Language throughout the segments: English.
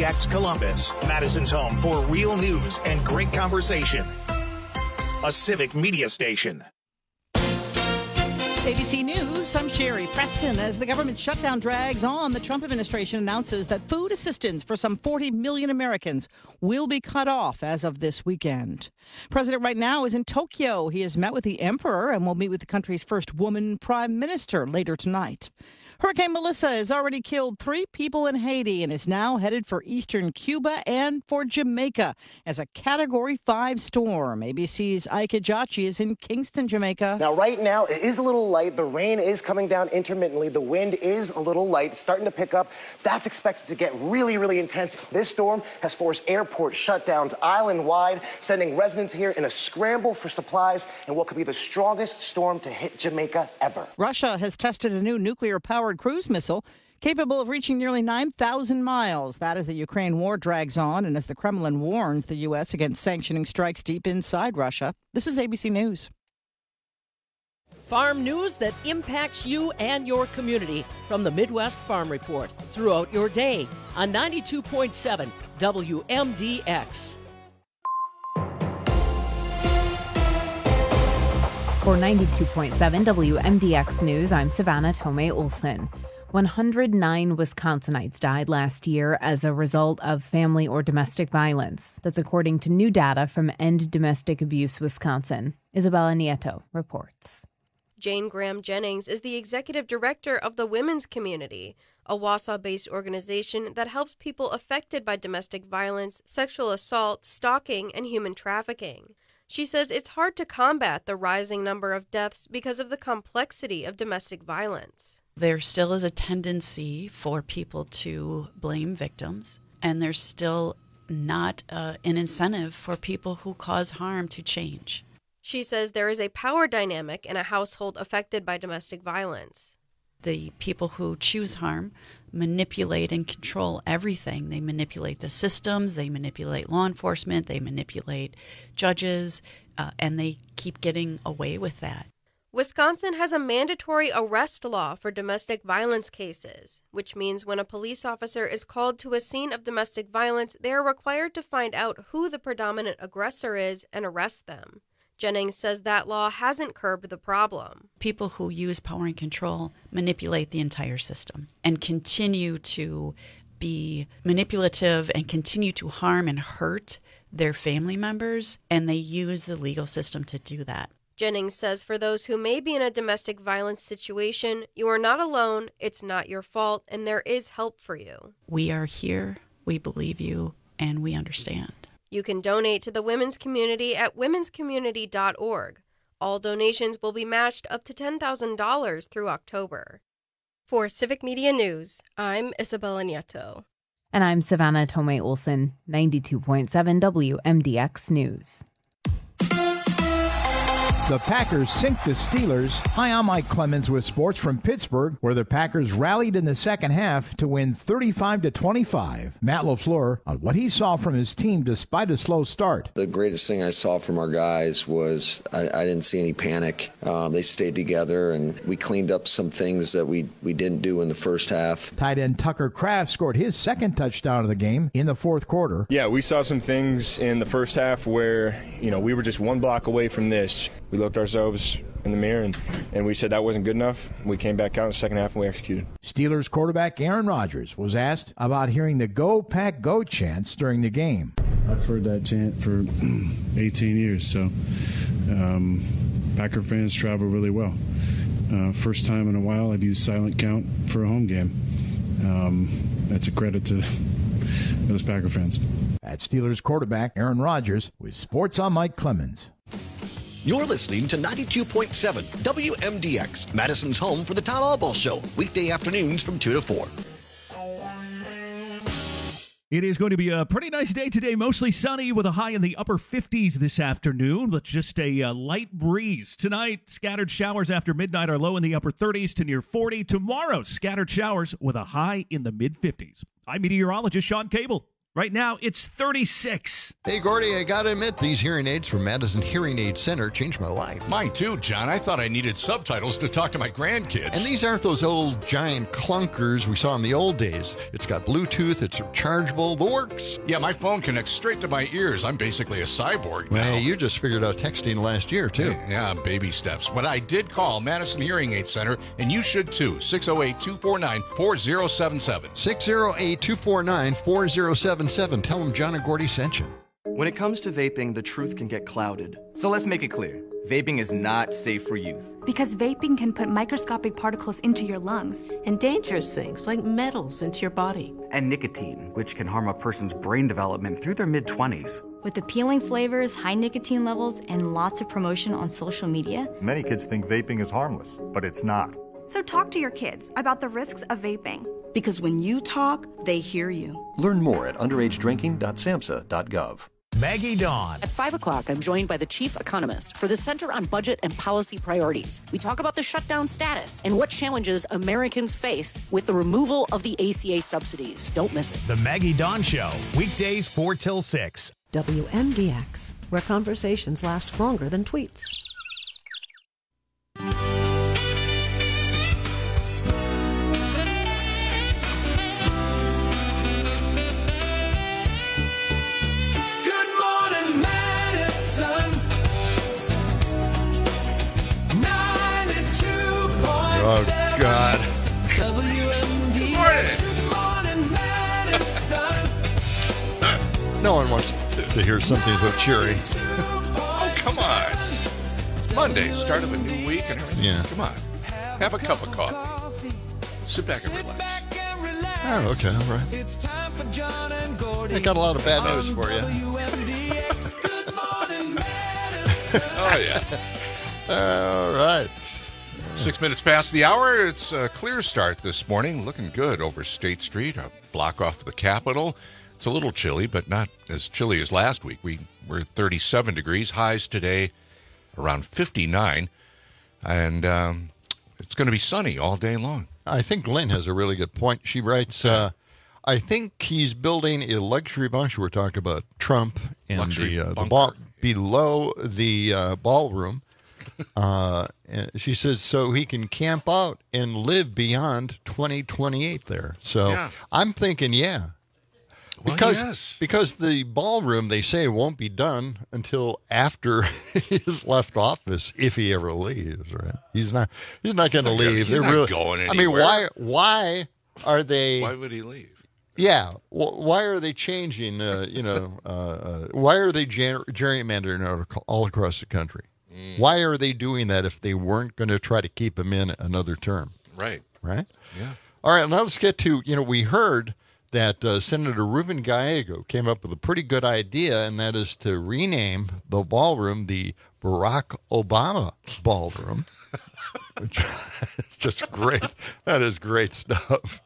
WMDX Columbus, Madison's home for real news and great conversation. A civic media station. ABC News, I'm Sherry Preston. As the government shutdown drags on, the Trump administration announces that food assistance for some 40 million Americans will be cut off as of this weekend. President right now is in Tokyo. He has met with the emperor and will meet with the country's first woman prime minister later tonight. Hurricane Melissa has already killed 3 people in Haiti and is now headed for eastern Cuba and for Jamaica as a Category 5 storm. ABC's Ike Ejachi is in Kingston, Jamaica. Now, right now, it is a little light. The rain is coming down intermittently. The wind is a little light, starting to pick up. That's expected to get really, really intense. This storm has forced airport shutdowns island-wide, sending residents here in a scramble for supplies and what could be the strongest storm to hit Jamaica ever. Russia has tested a new nuclear-powered cruise missile capable of reaching nearly 9,000 miles. That as the Ukraine war drags on and as the Kremlin warns the U.S. against sanctioning strikes deep inside Russia. This is ABC News. Farm news that impacts you and your community from the Midwest Farm Report throughout your day on 92.7 WMDX. For 92.7 WMDX News, I'm Savannah Tomei Olson. 109 Wisconsinites died last year as a result of family or domestic violence. That's according to new data from End Domestic Abuse Wisconsin. Isabella Nieto reports. Jane Graham Jennings is the executive director of the Women's Community, a Wausau-based organization that helps people affected by domestic violence, sexual assault, stalking, and human trafficking. She says it's hard to combat the rising number of deaths because of the complexity of domestic violence. There still is a tendency for people to blame victims, and there's still not an incentive for people who cause harm to change. She says there is a power dynamic in a household affected by domestic violence. The people who choose harm manipulate and control everything. They manipulate the systems, they manipulate law enforcement, they manipulate judges, and they keep getting away with that. Wisconsin has a mandatory arrest law for domestic violence cases, which means when a police officer is called to a scene of domestic violence, they are required to find out who the predominant aggressor is and arrest them. Jennings says that law hasn't curbed the problem. People who use power and control manipulate the entire system and continue to be manipulative and continue to harm and hurt their family members, and they use the legal system to do that. Jennings says for those who may be in a domestic violence situation, you are not alone, it's not your fault, and there is help for you. We are here, we believe you, and we understand. You can donate to the Women's Community at womenscommunity.org. All donations will be matched up to $10,000 through October. For Civic Media News, I'm Isabella Nieto. And I'm Savannah Tomei Olson, 92.7 WMDX News. The Packers sink the Steelers. Hi, I'm Mike Clemens with sports from Pittsburgh, where the Packers rallied in the second half to win 35-25. Matt LaFleur on what he saw from his team despite a slow start. The greatest thing I saw from our guys was I didn't see any panic. They stayed together, and we cleaned up some things that we didn't do in the first half. Tight end Tucker Kraft scored his second touchdown of the game in the fourth quarter. Yeah, we saw some things in the first half where, we were just one block away from this. We looked ourselves in the mirror and we said that wasn't good enough. We came back out in the second half and we executed. Steelers quarterback Aaron Rodgers was asked about hearing the Go Pack Go chants during the game. I've heard that chant for 18 years, so Packer fans travel really well. First time in a while I've used silent count for a home game. That's a credit to those Packer fans. At Steelers quarterback Aaron Rodgers with Sports on Mike Clemens. You're listening to 92.7 WMDX, Madison's home for the Todd Albaugh Show, weekday afternoons from 2 to 4. It is going to be a pretty nice day today, mostly sunny with a high in the upper 50s this afternoon with just a light breeze. Tonight, scattered showers after midnight are low in the upper 30s to near 40. Tomorrow, scattered showers with a high in the mid-50s. I'm meteorologist Sean Cable. Right now, it's 36. Hey, Gordy, I gotta admit, these hearing aids from Madison Hearing Aid Center changed my life. Mine too, John. I thought I needed subtitles to talk to my grandkids. And these aren't those old giant clunkers we saw in the old days. It's got Bluetooth, it's rechargeable, the works. Yeah, my phone connects straight to my ears. I'm basically a cyborg now. Well, you just figured out texting last year, too. Yeah, baby steps. But I did call Madison Hearing Aid Center, and you should too. 608-249-4077. 608-249-4077. Tell them John and Gordy sent you. When it comes to vaping, the truth can get clouded. So let's make it clear. Vaping is not safe for youth. Because vaping can put microscopic particles into your lungs. And dangerous things like metals into your body. And nicotine, which can harm a person's brain development through their mid-20s. With appealing flavors, high nicotine levels, and lots of promotion on social media, many kids think vaping is harmless, but it's not. So talk to your kids about the risks of vaping. Because when you talk, they hear you. Learn more at underagedrinking.samhsa.gov. Maggie Dawn. At 5 o'clock, I'm joined by the chief economist for the Center on Budget and Policy Priorities. We talk about the shutdown status and what challenges Americans face with the removal of the ACA subsidies. Don't miss it. The Maggie Dawn Show, weekdays 4 till 6. WMDX, where conversations last longer than tweets. Oh, God. No one wants to hear something so cheery. Oh, come on. It's Monday, start of a new week and everything. Yeah. Come on. Have a cup of coffee. Sit back and relax. Oh, okay, all right. I got a lot of bad news for you. Oh, yeah. All right. 6 minutes past the hour. It's a clear start this morning. Looking good over State Street, a block off the Capitol. It's a little chilly, but not as chilly as last week. We were 37 degrees. Highs today around 59. And it's going to be sunny all day long. I think Lynn has a really good point. She writes, I think he's building a luxury bunker. We're talking about Trump and the below the ballroom. She says so he can camp out and live beyond 2028 there. So yeah. I'm thinking, yeah. Because the ballroom, they say, won't be done until after he's left office, if he ever leaves, right? He's not going to leave. He's not going anywhere. I mean, why are they? Why would he leave? Yeah. Why are they changing? Why are they gerrymandering all across the country? Why are they doing that if they weren't going to try to keep him in another term? Right. Right? Yeah. All right, now let's get to, we heard that Senator Ruben Gallego came up with a pretty good idea, and that is to rename the ballroom the Barack Obama Ballroom. Which is just great. That is great stuff.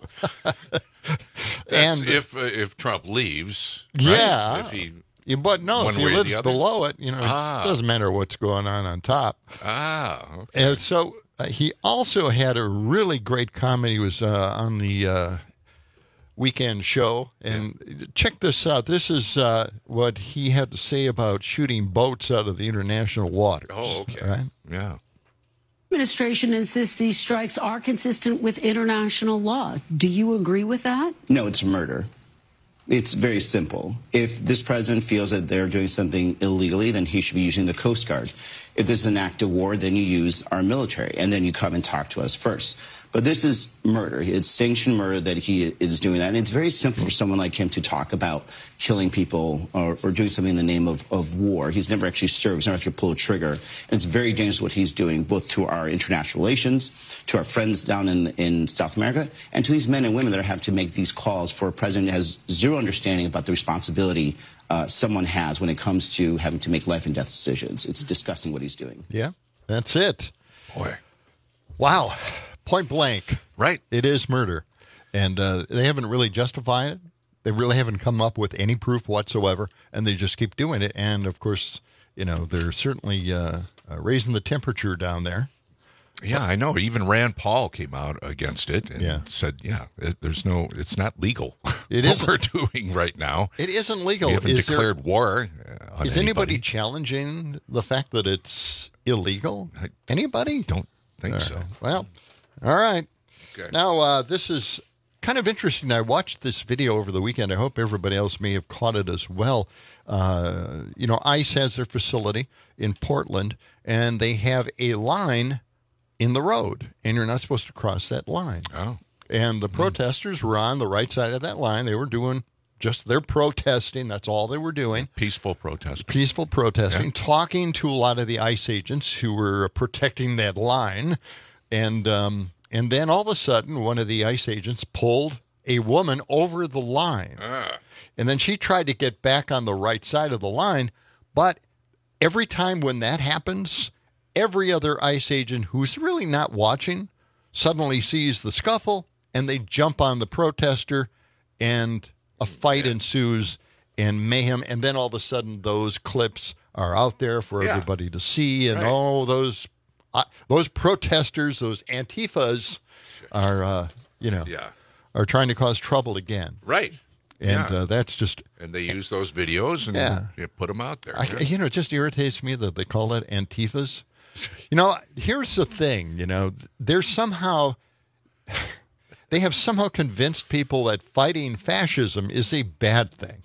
And if Trump leaves, right? Yeah. If he... But no, if he lives below it, it doesn't matter what's going on top. Okay. And so he also had a really great comment. He was on the weekend show, and check this out. This is what he had to say about shooting boats out of the international waters. Oh, okay. Right? Yeah. Administration insists these strikes are consistent with international law. Do you agree with that? No, it's murder. It's very simple. If this president feels that they're doing something illegally, then he should be using the Coast Guard. If this is an act of war, then you use our military, and then you come and talk to us first. But this is murder. It's sanctioned murder that he is doing that. And it's very simple for someone like him to talk about killing people or doing something in the name of war. He's never actually served. He's never actually pulled a trigger. And it's very dangerous what he's doing, both to our international relations, to our friends down in South America, and to these men and women that have to make these calls for a president who has zero understanding about the responsibility someone has when it comes to having to make life and death decisions. It's disgusting what he's doing. Yeah, that's it. Boy. Wow. Point blank. Right. It is murder. And they haven't really justified it. They really haven't come up with any proof whatsoever, and they just keep doing it. And, of course, they're certainly raising the temperature down there. Yeah, I know. Even Rand Paul came out against it and said, it's not legal. what we're doing right now. It isn't legal. We haven't declared war on Is anybody challenging the fact that it's illegal? Anybody? Don't think so. Well, all right. Okay. Now, this is kind of interesting. I watched this video over the weekend. I hope everybody else may have caught it as well. ICE has their facility in Portland, and they have a line in the road, and you're not supposed to cross that line. Oh. And the protesters were on the right side of that line. They were doing they're protesting. That's all they were doing. Peaceful protesting. Peaceful protesting, talking to a lot of the ICE agents who were protecting that line. And then all of a sudden, one of the ICE agents pulled a woman over the line. And then she tried to get back on the right side of the line. But every time when that happens, every other ICE agent who's really not watching suddenly sees the scuffle, and they jump on the protester, and a fight ensues and mayhem. And then all of a sudden, those clips are out there for everybody to see. And those protesters, those Antifas, are are trying to cause trouble again. Right. And that's just... And they use those videos and put them out there. It just irritates me that they call it Antifas. Here's the thing, they're somehow... They have somehow convinced people that fighting fascism is a bad thing.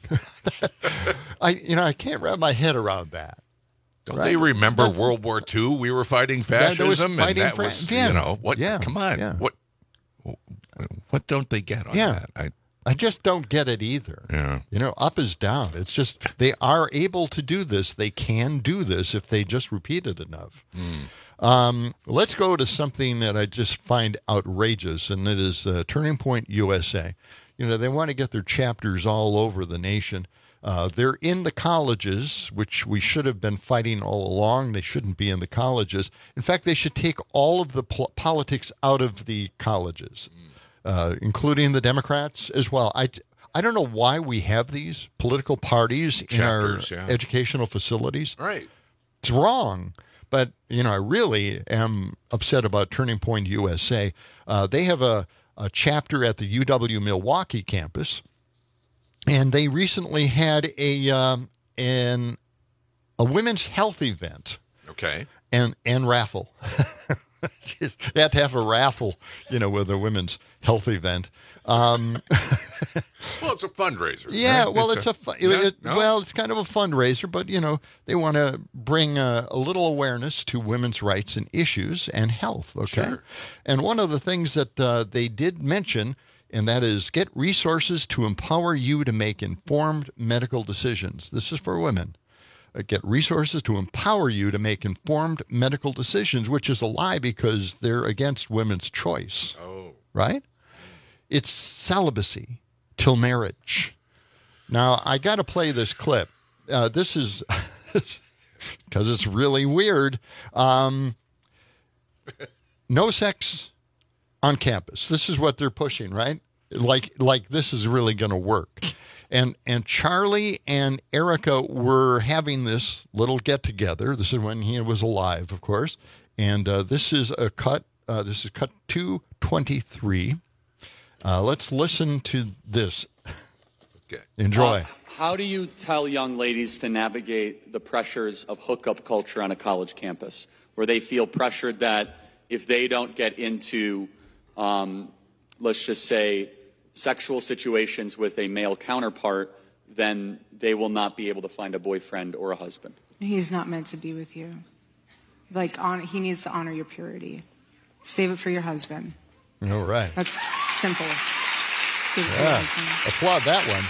I can't wrap my head around that. Don't they remember World War II? We were fighting fascism, and that was, what? Yeah. Come on, yeah. What don't they get on that? I just don't get it either. Yeah. Up is down. It's just they are able to do this. They can do this if they just repeat it enough. Let's go to something that I just find outrageous, and it is Turning Point USA. They want to get their chapters all over the nation. They're in the colleges, which we should have been fighting all along. They shouldn't be in the colleges. In fact, they should take all of the politics out of the colleges, including the Democrats as well. I don't know why we have these political parties chapters, in our educational facilities. Right. It's wrong. But, I really am upset about Turning Point USA. They have a chapter at the UW Milwaukee campus. And they recently had a women's health event. Okay. And raffle. You have to have a raffle, with a women's health event. Well, it's a fundraiser. Yeah, right? Well, it's kind of a fundraiser, but, they want to bring a little awareness to women's rights and issues and health, okay? Sure. And one of the things that they did mention, and that is get resources to empower you to make informed medical decisions. This is for women. Get resources to empower you to make informed medical decisions, which is a lie because they're against women's choice. Oh. Right? It's celibacy till marriage. Now, I got to play this clip. This is because it's really weird. No sex on campus. This is what they're pushing, right? Like this is really going to work. And Charlie and Erica were having this little get-together. This is when he was alive, of course. And this is a cut. This is cut 223. Let's listen to this. Okay. Enjoy. How do you tell young ladies to navigate the pressures of hookup culture on a college campus, where they feel pressured that if they don't get into, let's just say, sexual situations with a male counterpart, then they will not be able to find a boyfriend or a husband? He's not meant to be with you. He needs to honor your purity. Save it for your husband. All right. That's simple. Save it for your husband. Applaud that one.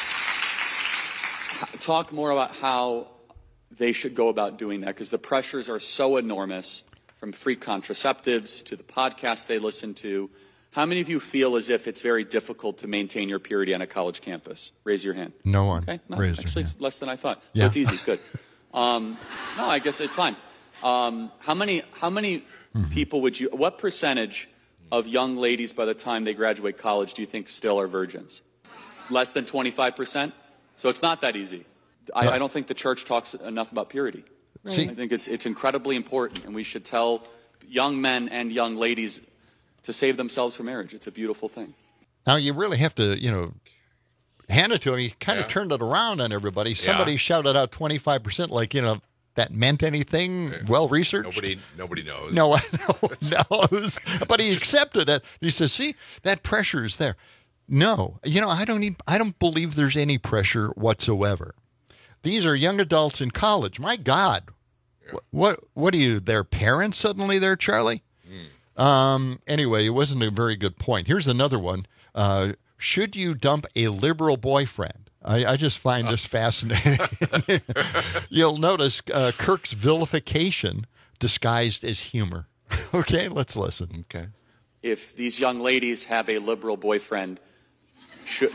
Talk more about how they should go about doing that, because the pressures are so enormous, from free contraceptives to the podcasts they listen to. How many of you feel as if it's very difficult to maintain your purity on a college campus? Raise your hand. No one. Okay. No, raised actually, their hand. it's less than I thought. So Yeah. it's easy. Good. No, I guess it's fine. How many people would you? What percentage of young ladies by the time they graduate college do you think still are virgins? Less than 25%. So it's not that easy. I don't think the church talks enough about purity. See- I think it's incredibly important, and we should tell young men and young ladies to save themselves for marriage. It's a beautiful thing. Now, you really have to, hand it to him. He kind of turned it around on everybody. Somebody shouted out 25%, like, that meant anything. Well researched. Nobody knows. No one knows. But he accepted it. He says, "See, that pressure is there." No, I don't believe there's any pressure whatsoever. These are young adults in college. My God, what are you? Their parents suddenly there, Charlie? Anyway, it wasn't a very good point. Here's another one. Should you dump a liberal boyfriend? I just find this fascinating. You'll notice Kirk's vilification disguised as humor. Okay, let's listen. Okay. If these young ladies have a liberal boyfriend, should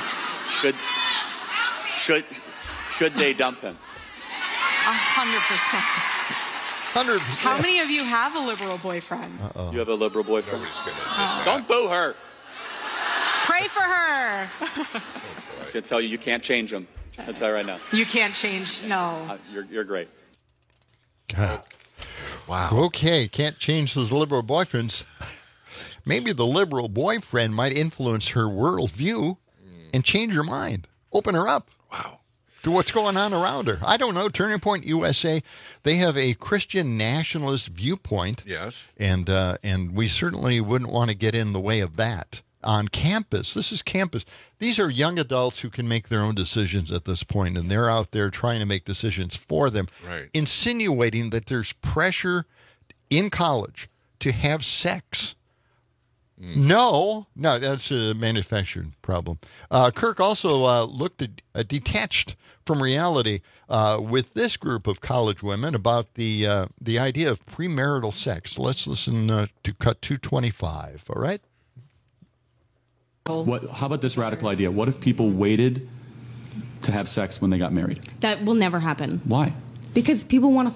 they dump him? 100%. 100%. How many of you have a liberal boyfriend? You have a liberal boyfriend? Don't boo her. Pray for her. I was going to tell you, you can't change them. I'll tell you right now. You can't change. No. You're great. God. Wow. Okay, can't change those liberal boyfriends. Maybe the liberal boyfriend might influence her worldview and change her mind. Open her up. Wow. To what's going on around her. I don't know. Turning Point USA, they have a Christian nationalist viewpoint. Yes. And we certainly wouldn't want to get in the way of that. On campus, this is campus. These are young adults who can make their own decisions at this point, and they're out there trying to make decisions for them, insinuating that there's pressure in college to have sex. No, that's a manufactured problem. Kirk also looked detached from reality with this group of college women about the idea of premarital sex. Let's listen to cut 225, all right? How about this radical idea? What if people waited to have sex when they got married? That will never happen. Why? Because people want to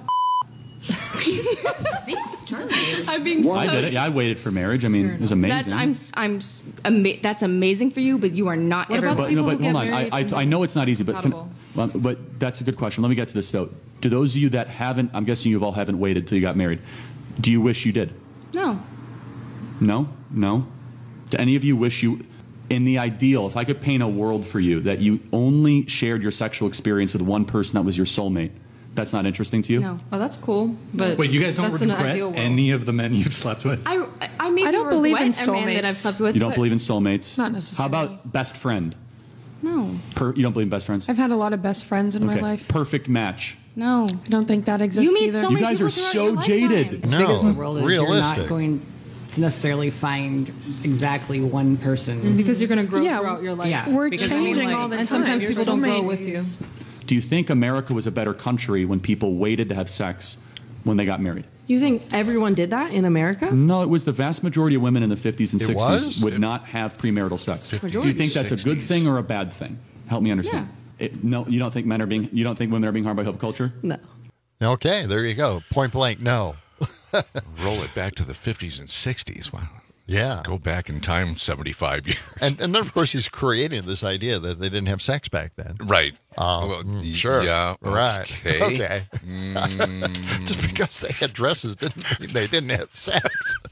I'm being so... I did it. Yeah, I waited for marriage. I mean, it was amazing. That's amazing for you, but you are not ever... But hold on. I know it's not easy, but that's a good question. Let me get to this, though. To those of you that haven't, I'm guessing you all haven't waited till you got married. Do you wish you did? No. No? Do any of you wish you... In the ideal, if I could paint a world for you that you only shared your sexual experience with one person that was your soulmate, that's not interesting to you? No. Oh, that's cool. But wait, you guys don't regret any of the men you've slept with? I don't believe in soulmates. A man that I've slept with. You don't believe in soulmates? Not necessarily. How about best friend? No. You don't believe in best friends? I've had a lot of best friends in my life. Perfect match? No. I don't think that exists either. So you guys are so jaded. As big as the world is, realistic. You're not going to necessarily find exactly one person. Because you're going to grow throughout your life. Yeah. We're changing all the time. And sometimes people don't grow with you. Do you think America was a better country when people waited to have sex when they got married? You think everyone did that in America? No, it was the vast majority of women in the 50s and 60s would not have premarital sex. Do you think that's a good thing or a bad thing? Help me understand. No, you don't think you don't think women are being harmed by hookup culture? No. Okay, there you go. Point blank, no. Roll it back to the 50s and 60s. Wow. Yeah. Go back in time 75 years. And then, of course, he's creating this idea that they didn't have sex back then. Right. Sure. Yeah. Right. Okay. Just because they had dresses didn't mean they didn't have sex.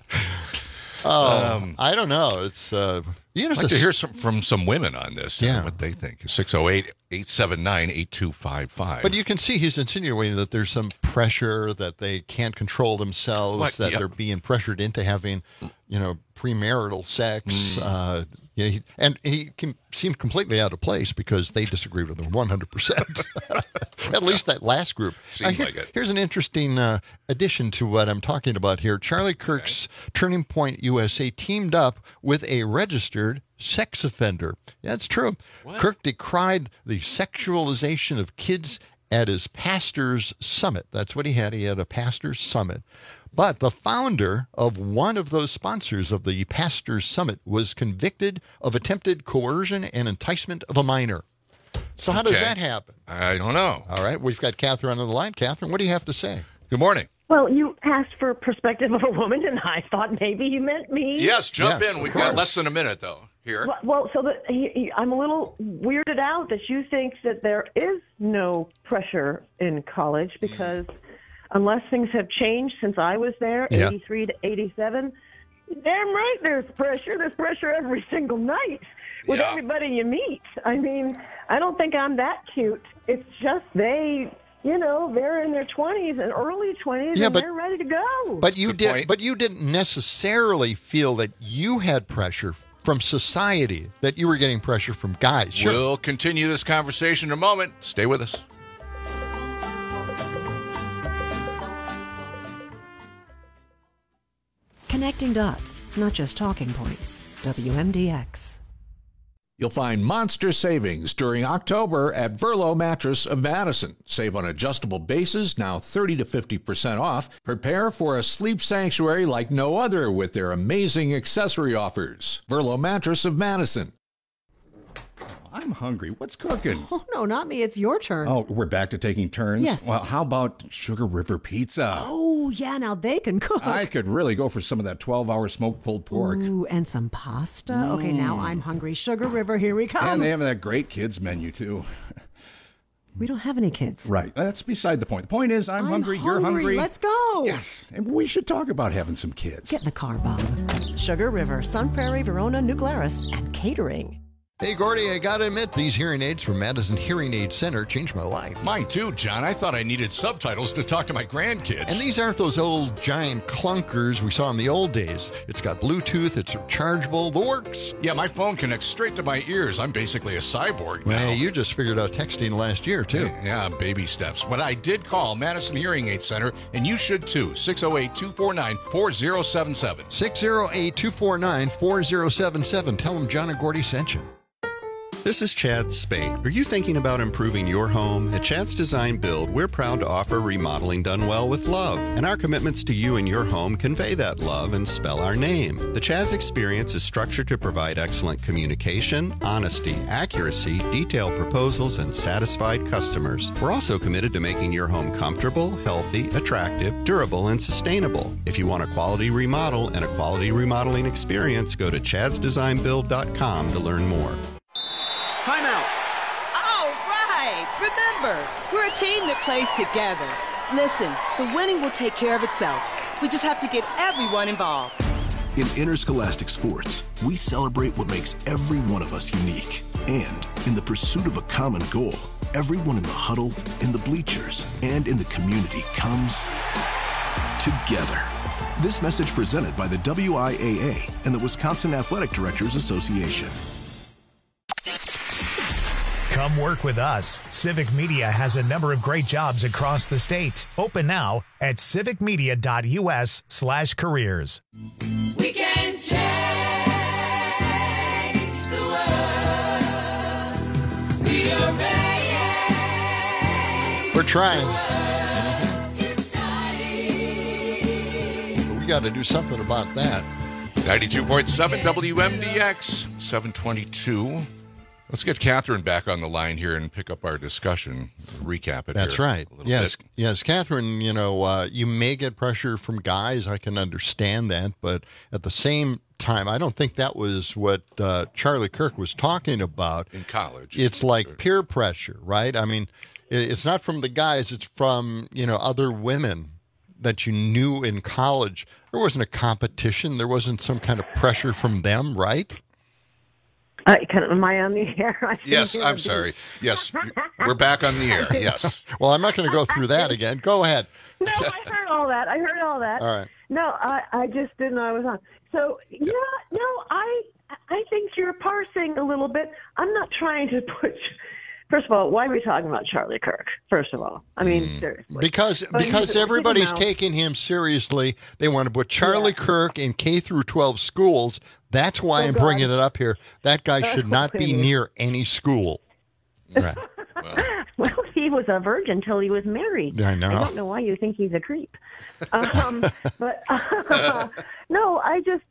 I don't know. It's I'd like to hear from some women on this. What they think. 608-879-8255. But you can see he's insinuating that there's some pressure, that they can't control themselves, that they're being pressured into having, premarital sex. And he seemed completely out of place because they disagreed with him 100%. At least that last group. Seems like it. Here's an interesting addition to what I'm talking about here. Charlie Kirk's Turning Point USA teamed up with a registered sex offender. That's true. What? Kirk decried the sexualization of kids at his pastor's summit. That's what he had. He had a pastor's summit. But the founder of one of those sponsors of the Pastor's Summit was convicted of attempted coercion and enticement of a minor. So how does that happen? I don't know. All right. We've got Catherine on the line. Catherine, what do you have to say? Good morning. Well, you asked for a perspective of a woman, and I thought maybe you meant me. Yes, jump in. We've got less than a minute, though, here. Well, I'm a little weirded out that you think that there is no pressure in college because unless things have changed since I was there, 83 to 87, damn right there's pressure. There's pressure every single night. with everybody you meet. I mean, I don't think I'm that cute. It's just they're in their 20s and early 20s, and they're ready to go. But you didn't necessarily feel that you had pressure from society, that you were getting pressure from guys. Sure. We'll continue this conversation in a moment. Stay with us. Connecting dots, not just talking points. WMDX. You'll find monster savings during October at Verlo Mattress of Madison. Save on adjustable bases, now 30 to 50% off. Prepare for a sleep sanctuary like no other with their amazing accessory offers. Verlo Mattress of Madison. I'm hungry. What's cooking? Oh, no, not me. It's your turn. Oh, we're back to taking turns? Yes. Well, how about Sugar River Pizza? Oh, yeah, now they can cook. I could really go for some of that 12-hour smoked pulled pork. Ooh, and some pasta. Okay, now I'm hungry. Sugar River, here we come. And they have that great kids menu, too. We don't have any kids. Right. That's beside the point. The point is, I'm hungry, you're hungry. Let's go. Yes. And we should talk about having some kids. Get in the car, Bob. Sugar River, Sun Prairie, Verona, New Glarus, and catering. Hey, Gordy, I gotta admit, these hearing aids from Madison Hearing Aid Center changed my life. Mine too, John. I thought I needed subtitles to talk to my grandkids. And these aren't those old giant clunkers we saw in the old days. It's got Bluetooth, it's rechargeable, the works. Yeah, my phone connects straight to my ears. I'm basically a cyborg now. Well, you just figured out texting last year, too. Yeah, baby steps. But I did call Madison Hearing Aid Center, and you should too. 608-249-4077. 608-249-4077. Tell them John and Gordy sent you. This is Chad Spade. Are you thinking about improving your home? At Chad's Design Build, we're proud to offer remodeling done well with love. And our commitments to you and your home convey that love and spell our name. The Chad's experience is structured to provide excellent communication, honesty, accuracy, detailed proposals, and satisfied customers. We're also committed to making your home comfortable, healthy, attractive, durable, and sustainable. If you want a quality remodel and a quality remodeling experience, go to chadsdesignbuild.com to learn more. Timeout. All right. Remember, we're a team that plays together. Listen, the winning will take care of itself. We just have to get everyone involved. In interscholastic sports, we celebrate what makes every one of us unique. And in the pursuit of a common goal, everyone in the huddle, in the bleachers, and in the community comes together. This message presented by the WIAA and the Wisconsin Athletic Directors Association. Come work with us. Civic Media has a number of great jobs across the state. Open now at civicmedia.us/careers. We can change the world. We are ready. We're trying. But we got to do something about that. 92.7 WMDX, 722. Let's get Catherine back on the line here and pick up our discussion, recap it. That's here right. Yes, Catherine, you may get pressure from guys. I can understand that. But at the same time, I don't think that was what Charlie Kirk was talking about. In college. It's like peer pressure, right? I mean, it's not from the guys. It's from, other women that you knew in college. There wasn't a competition. There wasn't some kind of pressure from them, right? Am I on the air? Yes, I'm sorry. Yes, we're back on the air. Yes. Well, I'm not going to go through that again. Go ahead. No, I heard all that. All right. No, I just didn't know I was on. So, I think you're parsing a little bit. I'm not trying to put... First of all, why are we talking about Charlie Kirk? First of all, I mean, seriously. Because everybody's taking him seriously. They want to put Charlie Kirk in K through 12 schools. That's why I'm bringing it up here. That guy should not be near any school. Right. Well, he was a virgin until he was married. I know. I don't know why you think he's a creep. But no, I just,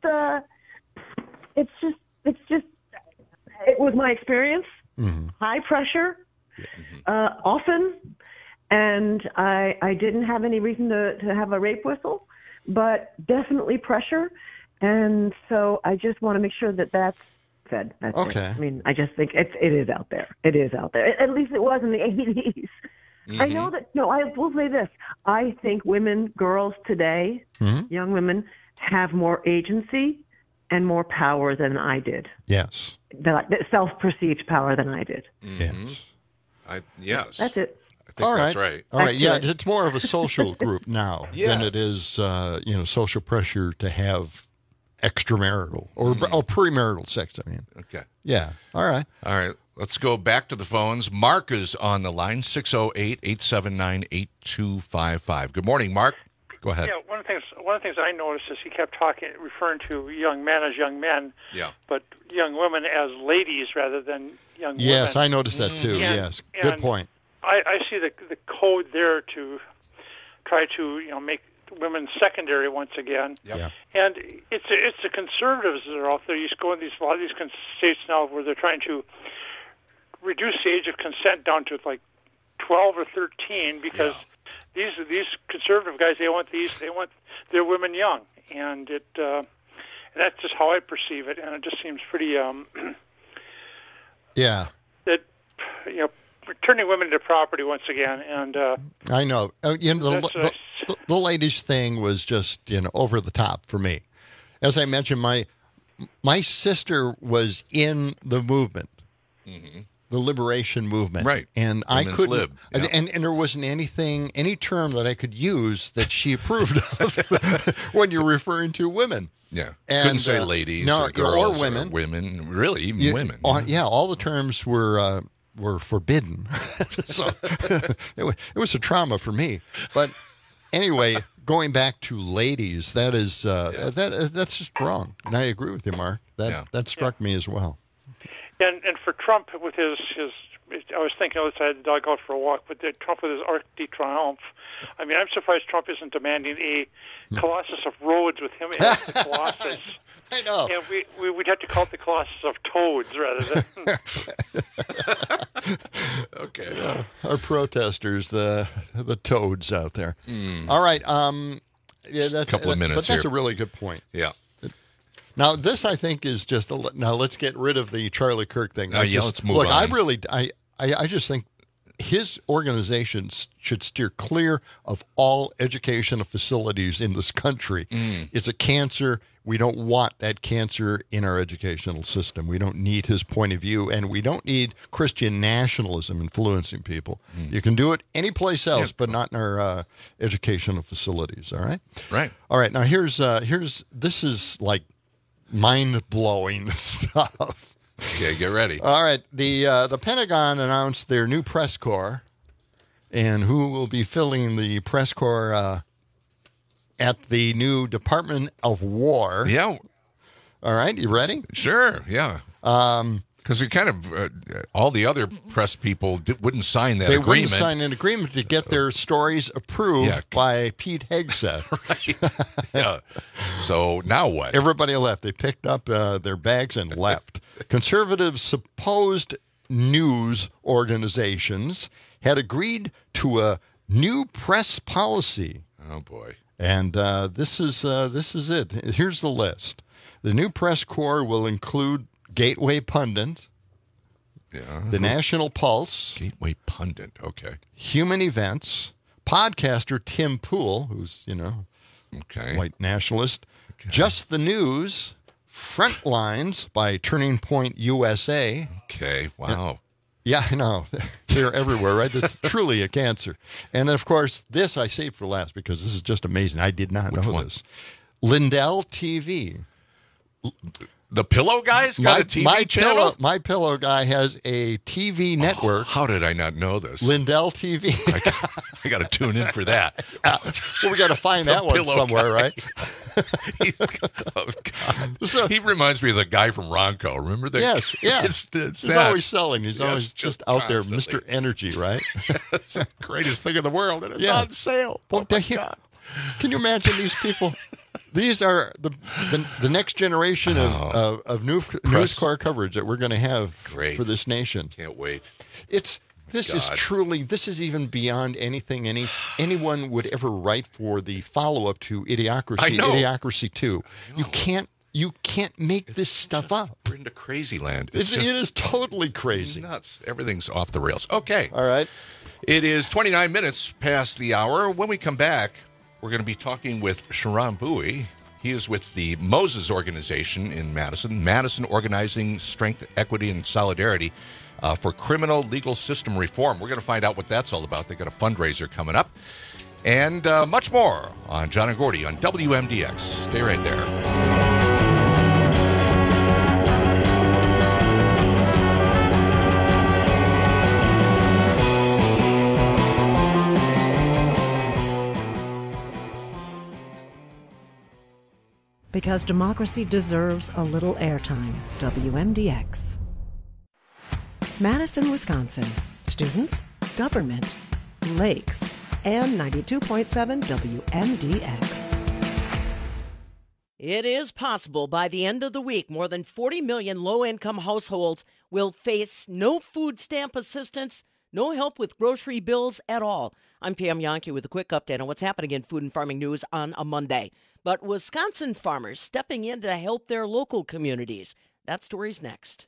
it was my experience. Mm-hmm. High pressure, often, and I didn't have any reason to have a rape whistle, but definitely pressure, and so I just want to make sure that that's said. That's okay. It. I mean, I just think it is out there. It is out there. At least it was in the 80s. Mm-hmm. I know that. No, I will say this. I think girls today, young women, have more agency and more power than I did. Yes. That self-perceived power than I did. Yes. Yes. That's it. I think that's right. All right. Yeah, it's more of a social group now Yes. than it is, social pressure to have extramarital or premarital sex. I mean. Okay. Yeah. All right. All right. Let's go back to the phones. Mark is on the line, 608-879-8255. Good morning, Mark. Go ahead. Yeah, one of the things I noticed is he kept referring to young men as young men, but young women as ladies rather than young women. Yes, I noticed that too. Yes, good point. I see the code there to try to make women secondary once again. Yeah. And it's the conservatives that are out there. You go in a lot of these states now where they're trying to reduce the age of consent down to like 12 or 13 because these conservative guys they want their women young, and that's just how I perceive it, and it just seems pretty that turning women into property once again, and I know the ladies thing was just over the top for me. As I mentioned, my sister was in the movement. Mm-hmm. The liberation movement, right? And Women's I couldn't, lib. Yeah. and there wasn't any term that I could use that she approved of when you're referring to women. Yeah, and, couldn't say ladies or girls or women. Really, even women. All the terms were forbidden. So it was a trauma for me. But anyway, going back to ladies, that's just wrong. And I agree with you, Mark. That struck me as well. And for Trump with his I was thinking other side of the dog out for a walk, but Trump with his Arc de Triomphe. I mean, I'm surprised Trump isn't demanding a Colossus of Rhodes with him as the Colossus. I know. And we'd have to call it the Colossus of Toads rather than. Okay. Our protesters, the toads out there. All right. That's a couple of minutes but that's here. a really good point. Yeah. Now, this, I think, is just now let's get rid of the Charlie Kirk thing. Let's move on. I just think his organization should steer clear of all educational facilities in this country. It's a cancer. We don't want that cancer in our educational system. We don't need his point of view, and we don't need Christian nationalism influencing people. You can do it anyplace else, but not in our educational facilities, all right? Right. All right, now here's this is like mind-blowing stuff. Okay, get ready. All right, the Pentagon announced their new press corps, and who will be filling the press corps at the new Department of War. Yeah. All right, you ready? Sure, yeah. Because it kind of all the other press people wouldn't sign that agreement. They wouldn't sign an agreement to get their stories approved by Pete Hegseth. Right. Yeah. So now what? Everybody left. They picked up their bags and left. Conservative supposed news organizations had agreed to a new press policy. Oh boy! And this is it. Here's the list. The new press corps will include Gateway Pundit, the National Pulse, Gateway Pundit, okay, Human Events, podcaster Tim Pool, who's white nationalist, Just the News, Frontlines by Turning Point USA. Okay, wow. Yeah, I know. They're everywhere, right? It's truly a cancer. And then, of course, this I saved for last because this is just amazing. I did not know this. Lindell TV. The Pillow Guy's got a TV channel? My Pillow Guy has a TV network. How did I not know this? Lindell TV. I got to tune in for that. Well, we got to find that one somewhere, right? Oh, God. So, he reminds me of the guy from Ronco. Remember that? Yes, yeah. He's always selling. He's always just out there, Mr. Energy, right? It's the greatest thing in the world, and it's on sale. Well, God. Can you imagine these people? These are the next generation of news corps coverage that we're going to have for this nation. Can't wait. This is even beyond anything anyone would ever write for the follow-up to Idiocracy. Idiocracy 2. You can't make this stuff up. We're into crazy land. It is totally crazy. Nuts. Everything's off the rails. Okay. All right. It is 29 minutes past the hour. When we come back, we're going to be talking with Sharon Bowie. He is with the Moses organization in Madison. Madison Organizing Strength, Equity, and Solidarity for criminal legal system reform. We're going to find out what that's all about. They've got a fundraiser coming up. And much more on John and Gordy on WMDX. Stay right there. Because democracy deserves a little airtime. WMDX. Madison, Wisconsin. Students, government, lakes, and 92.7 WMDX. It is possible by the end of the week, more than 40 million low-income households will face no food stamp assistance, no help with grocery bills at all. I'm Pam Yonke with a quick update on what's happening in food and farming news on a Monday. But Wisconsin farmers stepping in to help their local communities. That story's next.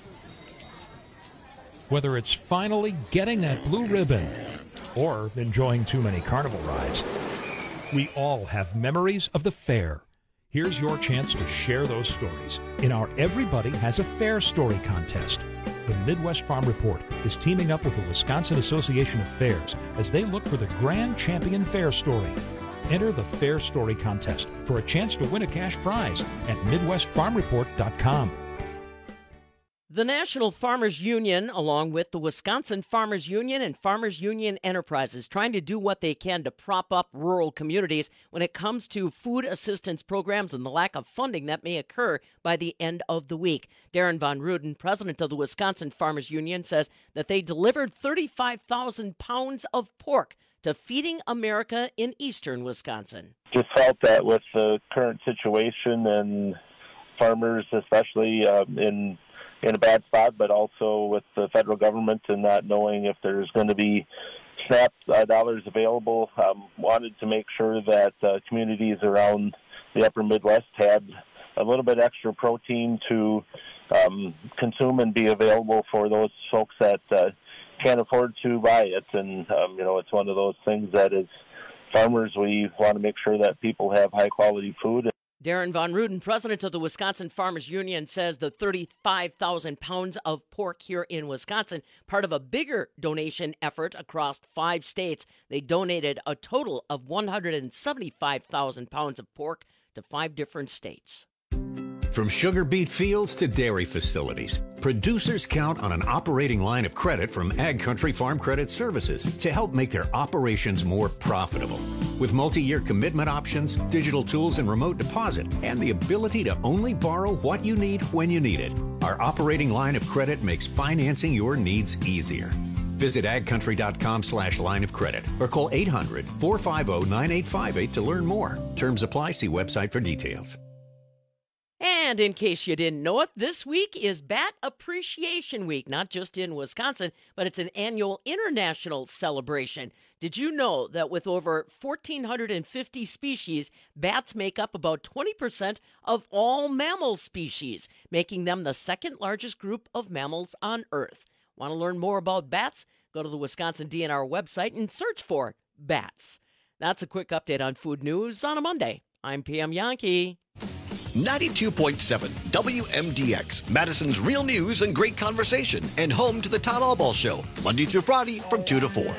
Whether it's finally getting that blue ribbon or enjoying too many carnival rides, we all have memories of the fair. Here's your chance to share those stories in our Everybody Has a Fair Story contest. The Midwest Farm Report is teaming up with the Wisconsin Association of Fairs as they look for the Grand Champion Fair Story. Enter the Fair Story contest for a chance to win a cash prize at MidwestFarmReport.com. The National Farmers Union, along with the Wisconsin Farmers Union and Farmers Union Enterprises, trying to do what they can to prop up rural communities when it comes to food assistance programs and the lack of funding that may occur by the end of the week. Darren Von Ruden, president of the Wisconsin Farmers Union, says that they delivered 35,000 pounds of pork to Feeding America in eastern Wisconsin. Just felt that with the current situation and farmers, especially in a bad spot, but also with the federal government and not knowing if there's going to be SNAP dollars available, wanted to make sure that communities around the upper Midwest had a little bit extra protein to consume and be available for those folks that can't afford to buy it. And, it's one of those things that as farmers, we want to make sure that people have high-quality food. Darren Von Ruden, president of the Wisconsin Farmers Union, says the 35,000 pounds of pork here in Wisconsin, part of a bigger donation effort across 5 states. They donated a total of 175,000 pounds of pork to 5 different states. From sugar beet fields to dairy facilities, producers count on an operating line of credit from Ag Country Farm Credit Services to help make their operations more profitable. With multi-year commitment options, digital tools and remote deposit, and the ability to only borrow what you need when you need it, our operating line of credit makes financing your needs easier. Visit agcountry.com/line of credit or call 800-450-9858 to learn more. Terms apply. See website for details. And in case you didn't know it, this week is Bat Appreciation Week, not just in Wisconsin, but it's an annual international celebration. Did you know that with over 1,450 species, bats make up about 20% of all mammal species, making them the second largest group of mammals on Earth? Want to learn more about bats? Go to the Wisconsin DNR website and search for bats. That's a quick update on food news on a Monday. I'm Pam Yonke. 92.7 WMDX, Madison's real news and great conversation, and home to the Todd Albaugh Show, Monday through Friday from 2 to 4.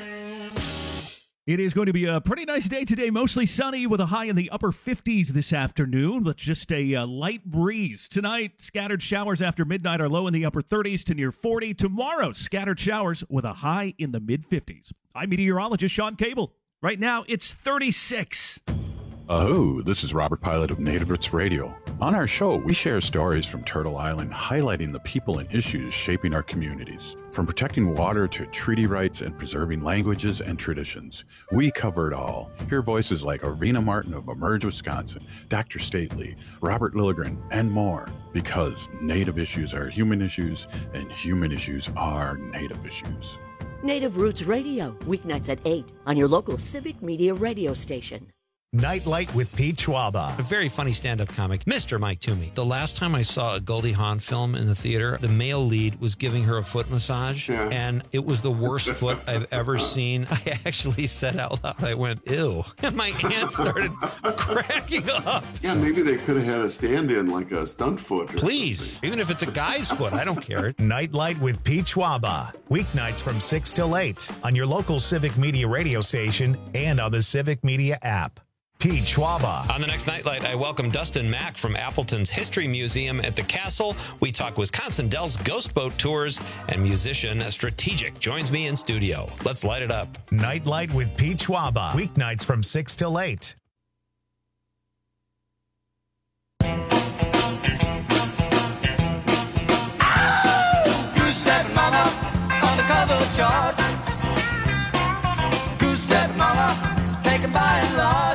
It is going to be a pretty nice day today, mostly sunny with a high in the upper 50s this afternoon with just a light breeze. Tonight, scattered showers after midnight are low in the upper 30s to near 40. Tomorrow, scattered showers with a high in the mid-50s. I'm meteorologist Sean Cable. Right now, it's 36. Aho, this is Robert Pilot of Native Roots Radio. On our show, we share stories from Turtle Island highlighting the people and issues shaping our communities. From protecting water to treaty rights and preserving languages and traditions, we cover it all. Hear voices like Arena Martin of Emerge Wisconsin, Dr. Stately, Robert Lilligren, and more. Because Native issues are human issues, and human issues are Native issues. Native Roots Radio, weeknights at 8 on your local Civic Media radio station. Nightlight with Pete Schwaba. A very funny stand-up comic, Mr. Mike Toomey. The last time I saw a Goldie Hawn film in the theater, the male lead was giving her a foot massage, and it was the worst foot I've ever seen. I actually said out loud, I went, ew. And my aunt started cracking up. Yeah, maybe they could have had a stand-in, like a stunt foot. Please, even if it's a guy's foot, I don't care. Nightlight with Pete Schwaba. Weeknights from 6 till 8 on your local Civic Media radio station and on the Civic Media app. Pete Schwaba. On the next Nightlight, I welcome Dustin Mack from Appleton's History Museum at the Castle. We talk Wisconsin Dells Ghost Boat Tours, and musician Strategic joins me in studio. Let's light it up. Nightlight with Pete Schwaba. Weeknights from 6 till 8. Goose-stepping mama, undercover charge. Goose-stepping mama, taken by and large.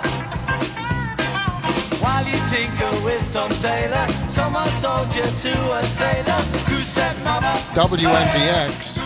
While you tinker with some tailor, someone sold you to a sailor. Goose-stepping mama. WMDX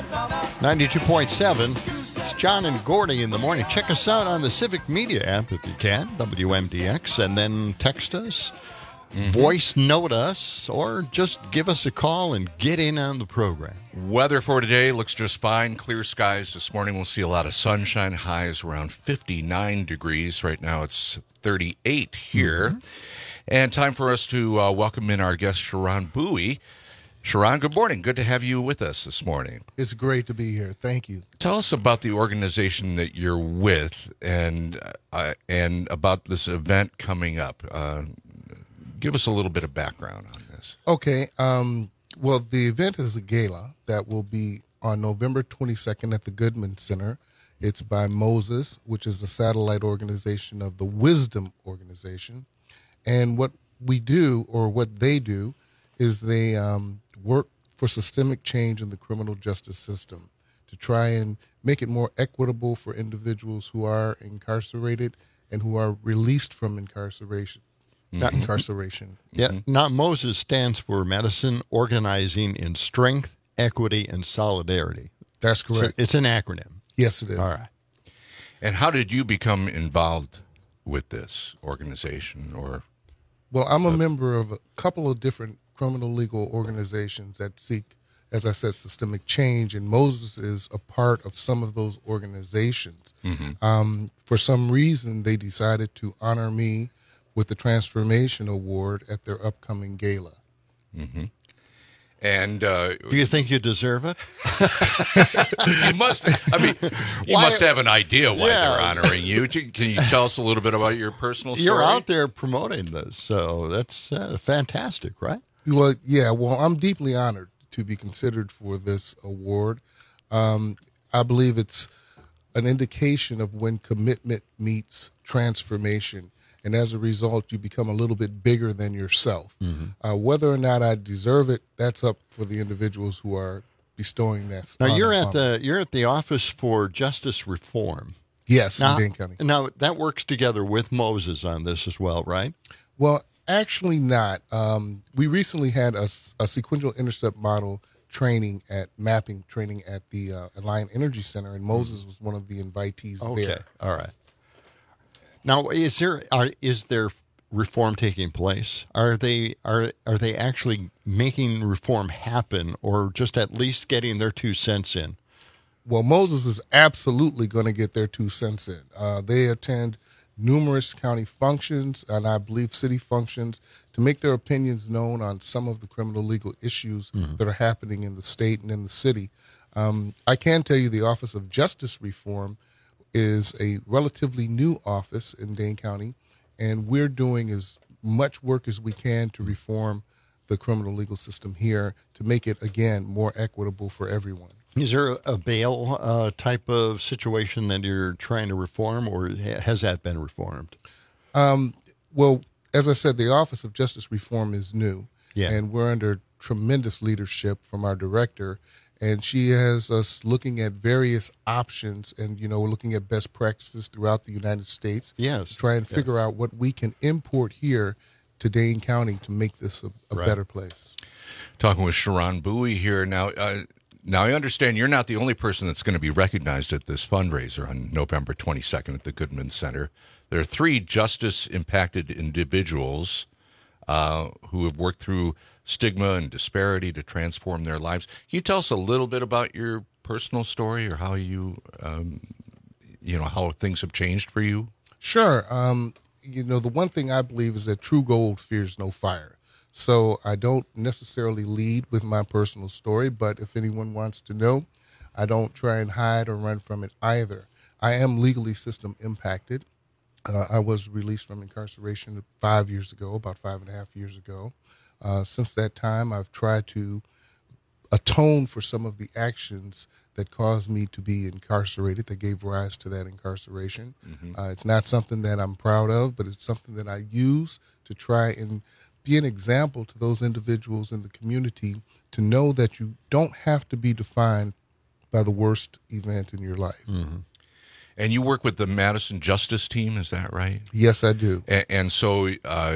92.7. It's John and Gordy in the morning. Check us out on the Civic Media app if you can, WMDX, and then text us, voice note us, or just give us a call and get in on the program. Weather for today looks just fine. Clear skies this morning. We'll see a lot of sunshine. Highs around 59 degrees. Right now it's 38 here. And time for us to welcome in our guest, Sharon Bowie. Sharon, good morning. Good to have you with us this morning. It's great to be here. Thank you. Tell us about the organization that you're with and about this event coming up. Give us a little bit of background on this. Okay. Well, the event is a gala that will be on November 22nd at the Goodman Center. It's by Moses, which is the satellite organization of the Wisdom Organization. And what we do, or what they do, is they work for systemic change in the criminal justice system to try and make it more equitable for individuals who are incarcerated and who are released from incarceration. Yeah. Now, Moses stands for Medicine Organizing in Strength, Equity, and Solidarity. That's correct. So it's an acronym. Yes, it is. All right. And how did you become involved with this organization? Well, I'm a member of a couple of different criminal legal organizations that seek, as I said, systemic change, and Moses is a part of some of those organizations. For some reason, they decided to honor me with the Transformation Award at their upcoming gala. And do you think you deserve it? You must. I mean, you must have an idea why they're honoring you. Can you tell us a little bit about your personal story? You're out there promoting this, so that's fantastic, right? Well, yeah. Well, I'm deeply honored to be considered for this award. I believe it's an indication of when commitment meets transformation. And as a result, you become a little bit bigger than yourself. Whether or not I deserve it, that's up for the individuals who are bestowing that. Now you're at the Office for Justice Reform. Yes, now, in Dane County. Now that works together with Moses on this as well, right? Well, actually not. We recently had a sequential intercept model mapping training at the Alliant Energy Center, and Moses was one of the invitees there. Okay, all right. Now, is there reform taking place? Are they actually making reform happen, or just at least getting their 2 cents in? Well, Moses is absolutely going to get their 2 cents in. They attend numerous county functions, and I believe city functions, to make their opinions known on some of the criminal legal issues that are happening in the state and in the city. I can tell you the Office of Justice Reform is a relatively new office in Dane County, and we're doing as much work as we can to reform the criminal legal system here to make it, again, more equitable for everyone. Is there a bail type of situation that you're trying to reform, or has that been reformed? Well, as I said, the Office of Justice Reform is new, and we're under tremendous leadership from our director, and she has us looking at various options, and we're looking at best practices throughout the United States. Yes, to try and figure out what we can import here to Dane County to make this a better place. Talking with Sharon Bowie here now. Now I understand you're not the only person that's going to be recognized at this fundraiser on November 22nd at the Goodman Center. There are 3 justice-impacted individuals who have worked through stigma and disparity to transform their lives. Can you tell us a little bit about your personal story, or how you, how things have changed for you? Sure. The one thing I believe is that true gold fears no fire. So I don't necessarily lead with my personal story, but if anyone wants to know, I don't try and hide or run from it either. I am legally system impacted. I was released from incarceration 5 years ago, about 5.5 years ago. Since that time, I've tried to atone for some of the actions that caused me to be incarcerated, that gave rise to that incarceration. It's not something that I'm proud of, but it's something that I use to try and be an example to those individuals in the community to know that you don't have to be defined by the worst event in your life. And you work with the Madison Justice Team, is that right? Yes, I do. And so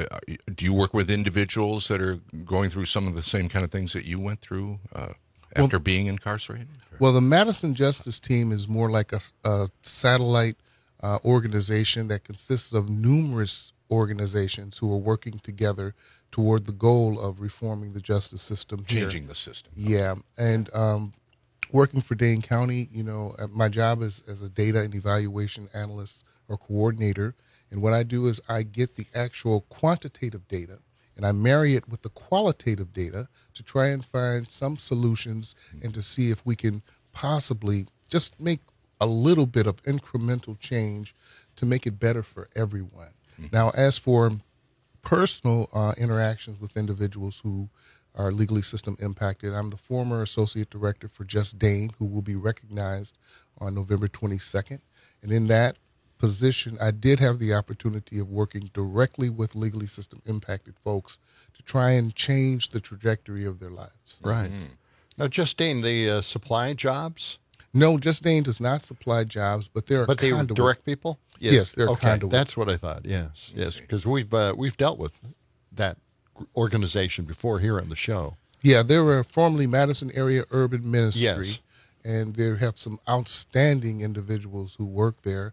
do you work with individuals that are going through some of the same kind of things that you went through after being incarcerated? Well, the Madison Justice Team is more like a satellite organization that consists of numerous organizations who are working together toward the goal of reforming the justice system here. Changing the system. Yeah, and working for Dane County, my job is as a data and evaluation analyst or coordinator, and what I do is I get the actual quantitative data and I marry it with the qualitative data to try and find some solutions and to see if we can possibly just make a little bit of incremental change to make it better for everyone. Now, as for personal interactions with individuals who are legally system impacted, I'm the former associate director for Just Dane, who will be recognized on November 22nd. And in that position, I did have the opportunity of working directly with legally system impacted folks to try and change the trajectory of their lives. Right. Now, Just Dane, they supply jobs? No, Just Dane does not supply jobs, but they're they direct people? Yes, they're okay, conduit. That's what I thought. Yes, because we've dealt with that organization before here on the show. Yeah, they were formerly Madison Area Urban Ministry. Yes. And they have some outstanding individuals who work there.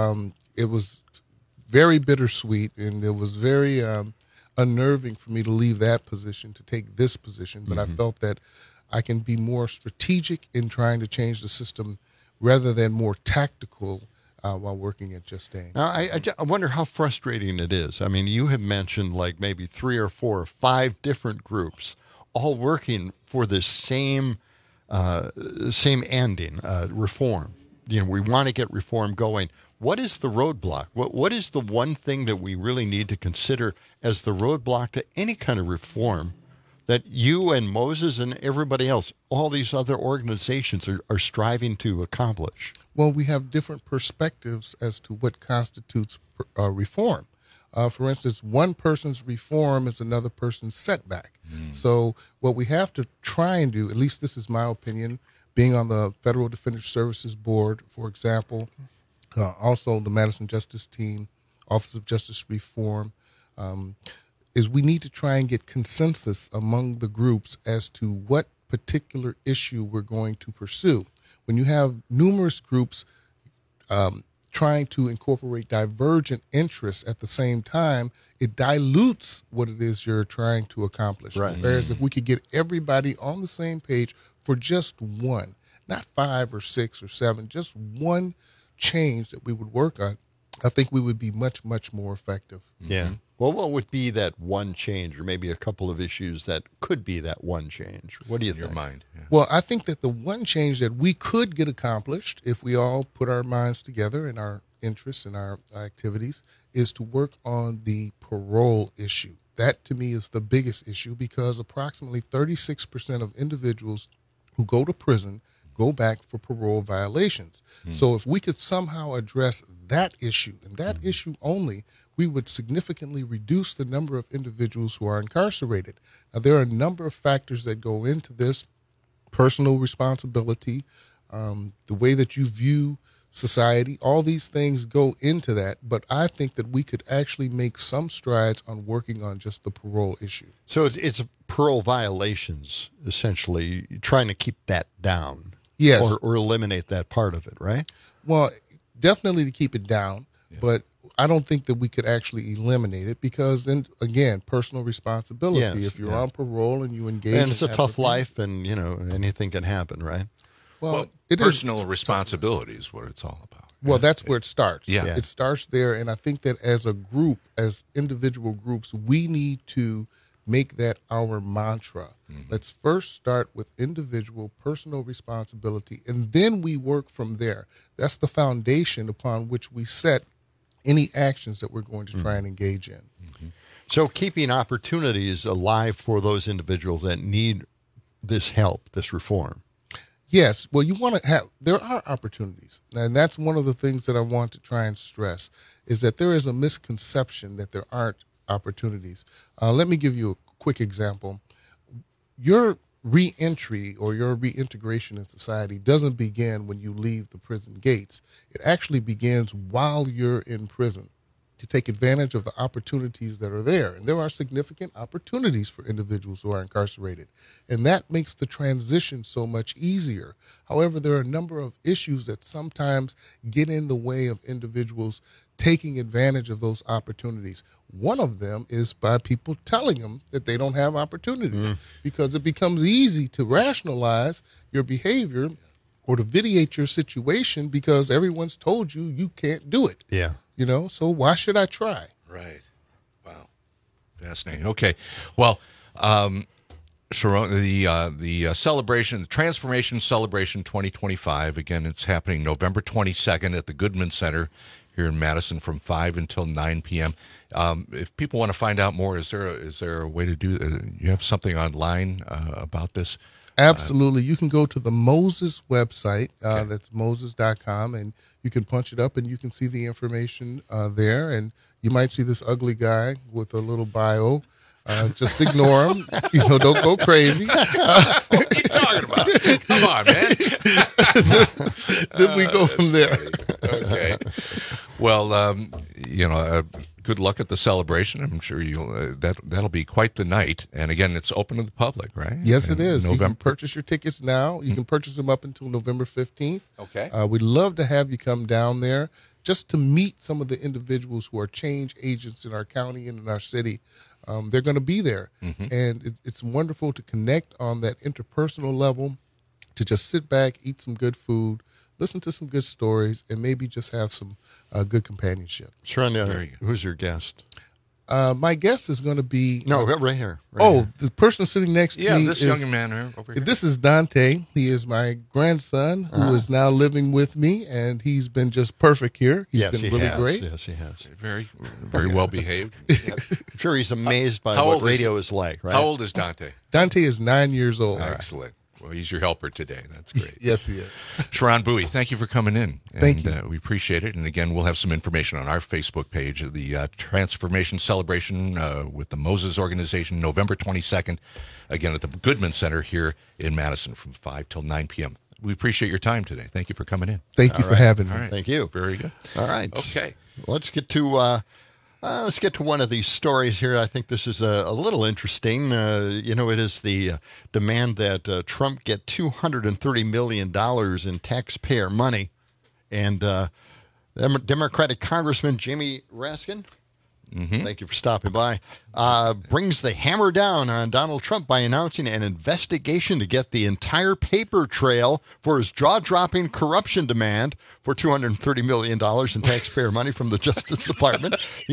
It was very bittersweet, and it was very unnerving for me to leave that position to take this position. But I felt that I can be more strategic in trying to change the system rather than more tactical while working at Just Dane. Now, I wonder how frustrating it is. I mean, you have mentioned like maybe 3 or 4 or 5 different groups all working for the same ending, reform. We want to get reform going. What is the roadblock? What is the one thing that we really need to consider as the roadblock to any kind of reform that you and Moses and everybody else, all these other organizations are striving to accomplish? Well, we have different perspectives as to what constitutes reform. For instance, one person's reform is another person's setback. So what we have to try and do, at least this is my opinion, being on the Federal Defender Services Board, for example, also the Madison Justice Team, Office of Justice Reform, is we need to try and get consensus among the groups as to what particular issue we're going to pursue. When you have numerous groups trying to incorporate divergent interests at the same time, it dilutes what it is you're trying to accomplish. Right. Whereas if we could get everybody on the same page for just one, not 5 or 6 or 7, just one change that we would work on, I think we would be much, much more effective. Yeah. Well, what would be that one change, or maybe a couple of issues that could be that one change? What do you think? In your mind. Yeah. Well, I think that the one change that we could get accomplished if we all put our minds together and our interests and our activities is to work on the parole issue. That, to me, is the biggest issue because approximately 36% of individuals who go to prison go back for parole violations. So if we could somehow address that issue, and that issue only, we would significantly reduce the number of individuals who are incarcerated. Now, there are a number of factors that go into this: personal responsibility, the way that you view society, all these things go into that. But I think that we could actually make some strides on working on just the parole issue. So it's parole violations, essentially, trying to keep that down. Yes. Or eliminate that part of it, right? Well, definitely to keep it down, but I don't think that we could actually eliminate it because then, again, personal responsibility. Yes, if you're on parole and you engage, and it's a in tough life, and anything can happen, right? Well, personal responsibility is what it's all about. Well, that's where it starts. Yeah. It starts there, and I think that as a group, as individual groups, we need to make that our mantra. Let's first start with individual personal responsibility, and then we work from there. That's the foundation upon which we set any actions that we're going to try and engage in. So keeping opportunities alive for those individuals that need this help, this reform. Yes. Well, you want to have, there are opportunities. And that's one of the things that I want to try and stress is that there is a misconception that there aren't opportunities. Let me give you a quick example. Your reentry or your reintegration in society doesn't begin when you leave the prison gates. It actually begins while you're in prison to take advantage of the opportunities that are there. And there are significant opportunities for individuals who are incarcerated. And that makes the transition so much easier. However, there are a number of issues that sometimes get in the way of individuals taking advantage of those opportunities. One of them is by people telling them that they don't have opportunities because it becomes easy to rationalize your behavior or to vitiate your situation because everyone's told you you can't do it. Yeah. So why should I try? Right. Wow. Fascinating. Okay. Well, Sharon, the celebration, the Transformation Celebration 2025, again, it's happening November 22nd at the Goodman Center here in Madison from 5 until 9 p.m. If people want to find out more, is there a way to do? You have something online about this? Absolutely. You can go to the Moses website. That's Moses.com, and you can punch it up and you can see the information there. And you might see this ugly guy with a little bio. Just ignore him. Don't go crazy. What are you talking about? Come on, man. Then we go from there. Okay. Well, good luck at the celebration. I'm sure that'll be quite the night. And again, it's open to the public, right? Yes, it is. You can purchase your tickets now. You can purchase them up until November 15th. Okay. We'd love to have you come down there just to meet some of the individuals who are change agents in our county and in our city. They're going to be there. And it's wonderful to connect on that interpersonal level, to just sit back, eat some good food, listen to some good stories, and maybe just have some good companionship. Sharon, who's your guest? My guest is going to be... right here. The person sitting next to me this young man over here. This is Dante. He is my grandson who is now living with me, and he's been just perfect here. He's been really great. Yes, he has. Very, very well behaved. I'm sure he's amazed by what radio is like, right? How old is Dante? Dante is 9 years old. Excellent. Well, he's your helper today. That's great. Yes, he is. Sharon Bowie, thank you for coming in. Thank you. We appreciate it. And again, we'll have some information on our Facebook page of the Transformation Celebration with the Moses Organization, November 22nd, again at the Goodman Center here in Madison from 5 till 9 p.m. We appreciate your time today. Thank you for coming in. Thank you for having me. All right. Thank you. Very good. All right. Okay. Let's get to one of these stories here. I think this is a little interesting. It is the demand that Trump get $230 million in taxpayer money. And Democratic Congressman Jamie Raskin, thank you for stopping by, brings the hammer down on Donald Trump by announcing an investigation to get the entire paper trail for his jaw-dropping corruption demand for $230 million in taxpayer money from the Justice Department.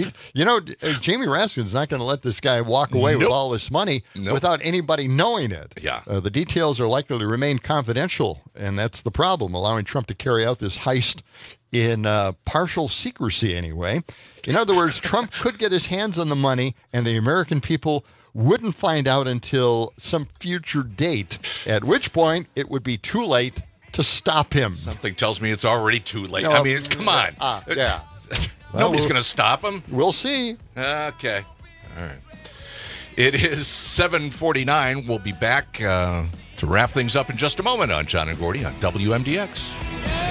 Jamie Raskin's not going to let this guy walk away with all this money without anybody knowing it. Yeah. The details are likely to remain confidential, and that's the problem, allowing Trump to carry out this heist in partial secrecy anyway. In other words, Trump could get his hands on the money, and the American people wouldn't find out until some future date, at which point it would be too late to stop him. Something tells me it's already too late. I mean, come on. Yeah. Nobody's going to stop him. We'll see. Okay. All right. It is 7:49. We'll be back to wrap things up in just a moment on John and Gordy on WMDX.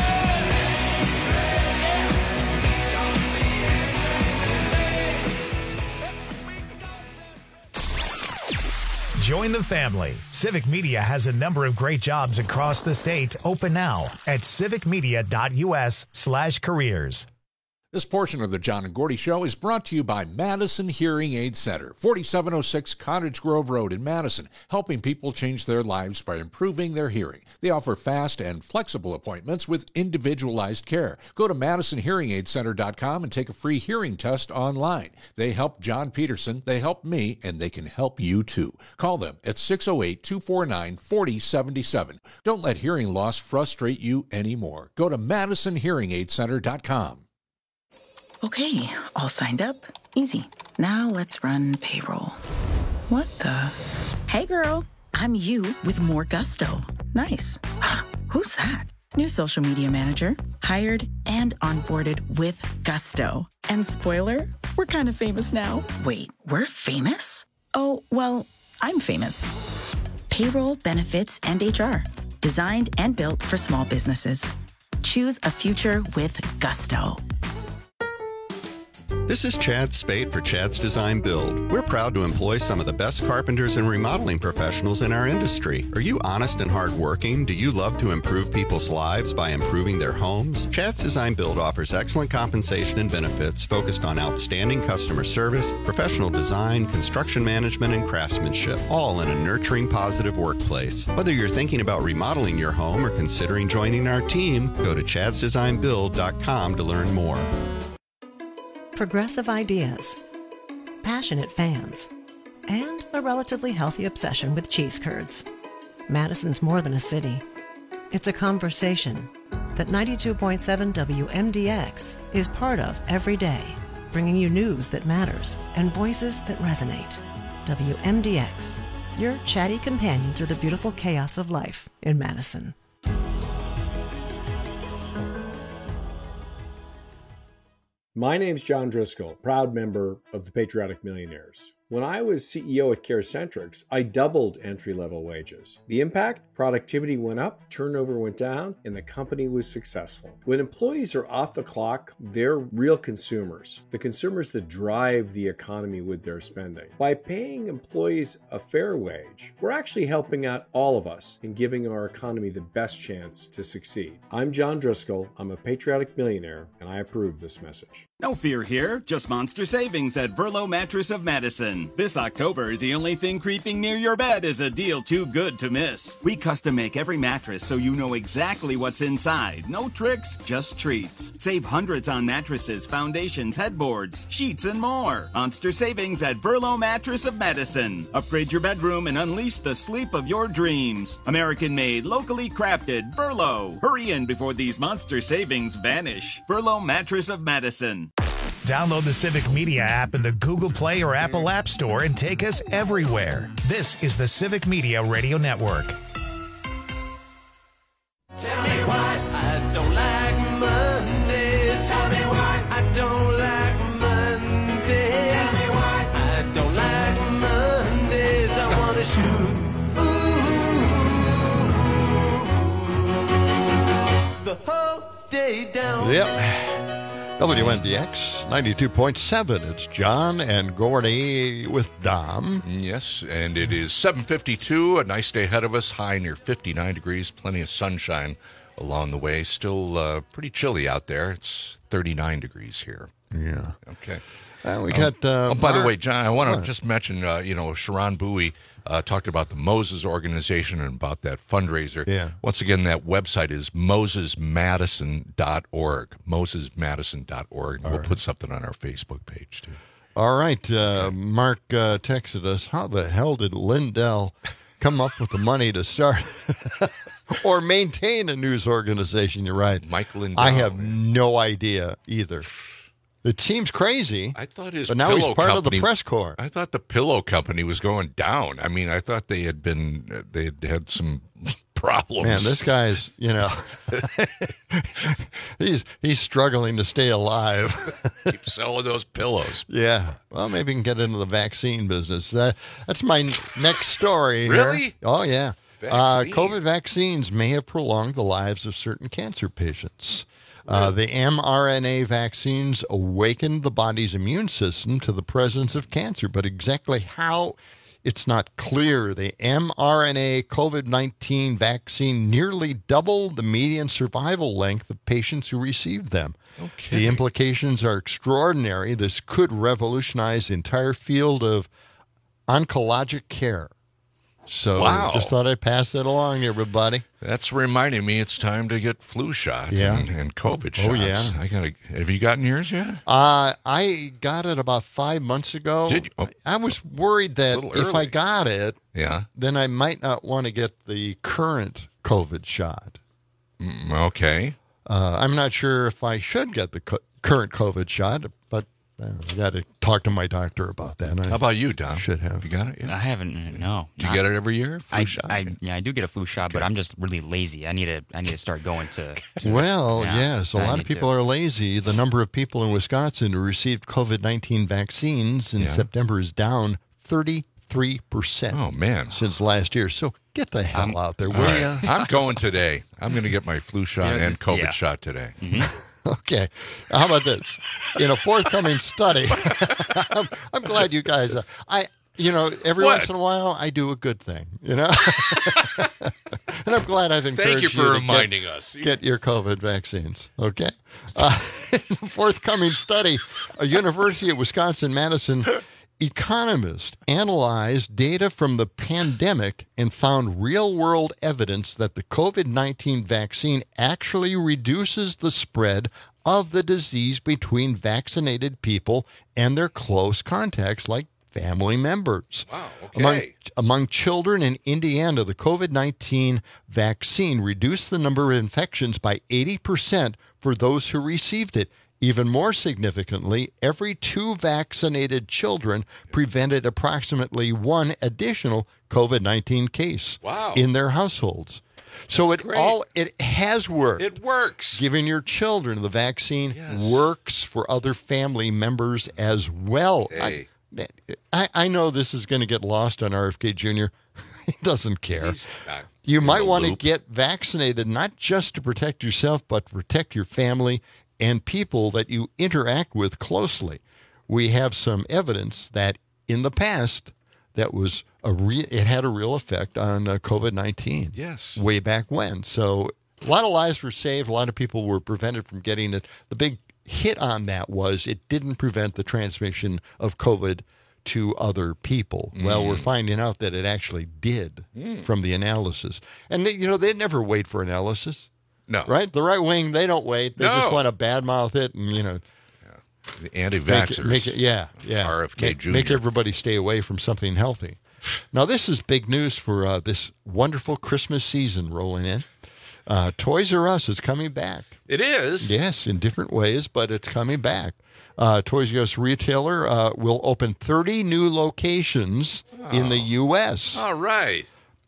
Join the family. Civic Media has a number of great jobs across the state open now at civicmedia.us/careers. This portion of the John and Gordy Show is brought to you by Madison Hearing Aid Center, 4706 Cottage Grove Road in Madison, helping people change their lives by improving their hearing. They offer fast and flexible appointments with individualized care. Go to MadisonHearingAidCenter.com and take a free hearing test online. They help John Peterson, they help me, and they can help you too. Call them at 608-249-4077. Don't let hearing loss frustrate you anymore. Go to MadisonHearingAidCenter.com. Okay, all signed up. Easy. Now let's run payroll. What the? Hey girl, I'm you with more gusto. Nice. Who's that? New social media manager. Hired and onboarded with gusto. And spoiler, we're kind of famous now. Wait, we're famous? Oh, well, I'm famous. Payroll, benefits, and HR. Designed and built for small businesses. Choose a future with gusto. This is Chad Spade for Chad's Design Build. We're proud to employ some of the best carpenters and remodeling professionals in our industry. Are you honest and hardworking? Do you love to improve people's lives by improving their homes? Chad's Design Build offers excellent compensation and benefits focused on outstanding customer service, professional design, construction management, and craftsmanship, all in a nurturing, positive workplace. Whether you're thinking about remodeling your home or considering joining our team, go to chadsdesignbuild.com to learn more. Progressive ideas, passionate fans, and a relatively healthy obsession with cheese curds. Madison's more than a city. It's a conversation that 92.7 WMDX is part of every day, bringing you news that matters and voices that resonate. WMDX, your chatty companion through the beautiful chaos of life in Madison. My name's John Driscoll, proud member of the Patriotic Millionaires. When I was CEO at CareCentrix, I doubled entry-level wages. The impact? Productivity went up, turnover went down, and the company was successful. When employees are off the clock, they're real consumers, the consumers that drive the economy with their spending. By paying employees a fair wage, we're actually helping out all of us in giving our economy the best chance to succeed. I'm John Driscoll, I'm a Patriotic Millionaire, and I approve this message. No fear here, just monster savings at Verlo Mattress of Madison. This October, the only thing creeping near your bed is a deal too good to miss. We custom make every mattress so you know exactly what's inside. No tricks, just treats. Save hundreds on mattresses, foundations, headboards, sheets, and more. Monster savings at Verlo Mattress of Madison. Upgrade your bedroom and unleash the sleep of your dreams. American-made, locally crafted, Verlo. Hurry in before these monster savings vanish. Verlo Mattress of Madison. Download the Civic Media app in the Google Play or Apple App Store and take us everywhere. This is the Civic Media Radio Network. Tell me why I don't like Mondays. Tell me why I don't like Mondays. Tell me why I don't like Mondays. I want to shoot. Ooh, the whole day down. Yep. WMDX 92.7. It's John and Gordy with Dom. Yes, and it is 7:52. A nice day ahead of us. High near 59 degrees. Plenty of sunshine along the way. Still pretty chilly out there. It's 39 degrees here. Yeah. Okay. We got. By the way, John, I want to just mention. Sharon Bowie talked about the Moses organization and about that fundraiser. Yeah. Once again, that website is mosesmadison.org. Mosesmadison.org. We'll put something on our Facebook page too. All right. Mark texted us. How the hell did Lindell come up with the money to start or maintain a news organization? You're right, Mike Lindell. I have no idea either. It seems crazy. I thought his but now he's part company, of the press corps. I thought the pillow company was going down. I mean, I thought they had had some problems. Man, this guy's, he's struggling to stay alive. Keep selling those pillows. Yeah. Well, maybe he can get into the vaccine business. That's my next story. Really? Here. Oh, yeah. Vaccine. COVID vaccines may have prolonged the lives of certain cancer patients. The mRNA vaccines awakened the body's immune system to the presence of cancer, but exactly how it's not clear. The mRNA COVID-19 vaccine nearly doubled the median survival length of patients who received them. Okay. The implications are extraordinary. This could revolutionize the entire field of oncologic care. So Wow. just thought I'd pass that along, everybody. That's reminding me it's time to get flu shot Yeah. and COVID shots. Oh, yeah. Have you gotten yours yet? I got it about 5 months ago. Did you? Oh. I was worried that Little if I early. got it, Yeah. then I might not want to get the current COVID shot. Okay. I'm not sure if I should get the current COVID shot, but I got to talk to my doctor about that. How about you, Don? Should have. You got it? I haven't. No. Do you get it every year? Flu shot? I do get a flu shot, but I'm just really lazy. I need to start going to Well, yes, a I lot of need people to. are lazy. The number of people in Wisconsin who received COVID-19 vaccines in September is down 33%. Oh, man. Since last year. So get the hell out there, All will right. ya? I'm going today. I'm going to get my flu shot Yeah, and this- COVID yeah. shot today. Okay. How about this? In a forthcoming study, I'm glad you guys, every What? once in a while, I do a good thing, And I'm glad I've encouraged Thank you for to reminding us. Get your COVID vaccines, okay? In a forthcoming study, a University of Wisconsin-Madison economist analyzed data from the pandemic and found real-world evidence that the COVID-19 vaccine actually reduces the spread of the disease between vaccinated people and their close contacts, like family members. Wow, okay. Among children in Indiana, the COVID-19 vaccine reduced the number of infections by 80% for those who received it. Even more significantly, every 2 vaccinated children prevented approximately 1 additional COVID-19 case in their households. So it has worked. It works. Giving your children the vaccine works for other family members as well. Hey. I know this is going to get lost on RFK Jr. He doesn't care. He's not You in might the want to loop. get vaccinated, not just to protect yourself, but to protect your family and people that you interact with closely. We have some evidence that in the past, it had a real effect on COVID-19. Yes. Way back when. So a lot of lives were saved. A lot of people were prevented from getting it. The big hit on that was it didn't prevent the transmission of COVID to other people. Well, we're finding out that it actually did from the analysis. And they never wait for analysis. No. Right? The right wing, they don't wait. They just No. want to badmouth it and, The anti-vaxxers. make it RFK Jr. Make everybody stay away from something healthy. Now, this is big news for this wonderful Christmas season rolling in. Toys R Us is coming back. It is? Yes, in different ways, but it's coming back. Toys R Us retailer will open 30 new locations in the U.S. All right.